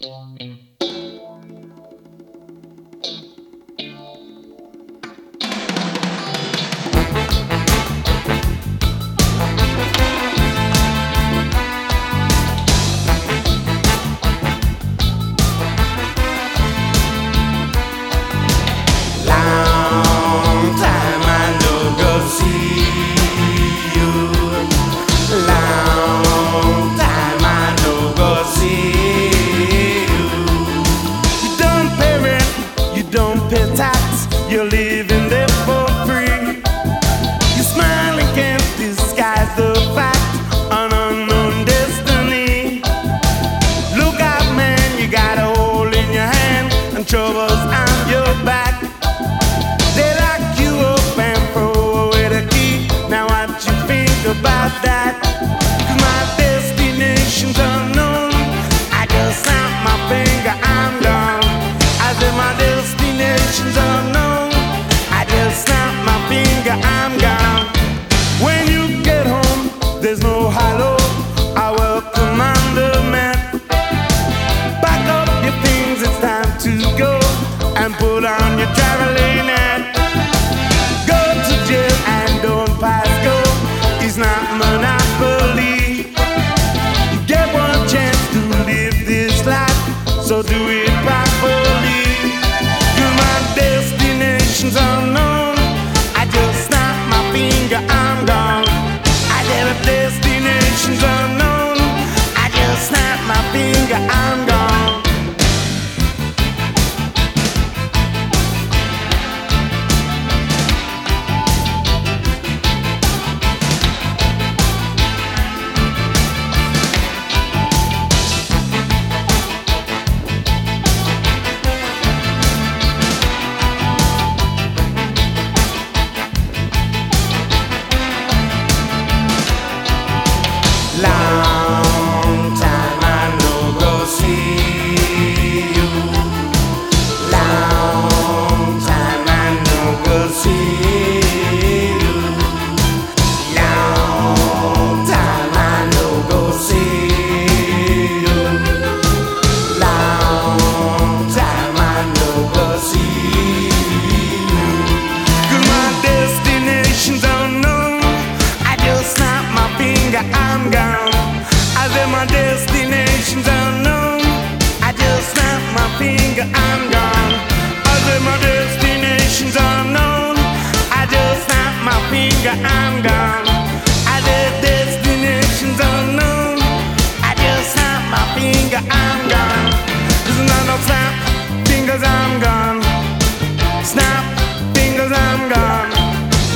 You're living there for free. You smile and can't disguise the fact, an unknown destiny. Look out, man, you got a hole in your hand and troubles on your back. They lock you up and throw away the key. Now what you think about that? 'Cause my destination's unknown. I just snap my finger, I'm gone. I said my destination's unknown. Snap my finger, I'm gone. When you get home, there's no hello. I welcome on the man. Pack up your things, it's time to go, and put on your traveling hat. Go to jail and don't pass go. It's not monopoly. You get one chance to live this life, so do it properly. 'Cause my destination's unknown. I'm gone. I get a destination's unknown. I just snap my finger, I'm gone. Long time I no go see you. Long time I no go see you. Long time I no go see you. Long time I no go see you. 'Cause my destination's unknown. I just snap my finger, I'm gone. I said my destination's unknown. I just snap my finger, I'm gone. I said my destination's unknown. I just snap my finger, I'm gone. I said destination's unknown. I just snap my finger, I'm gone. This is not no snap fingers, I'm gone. Snap fingers, I'm gone.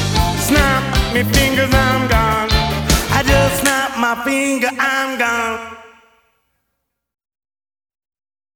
Snap me fingers, I'm gone. I just snap my finger, I'm gone.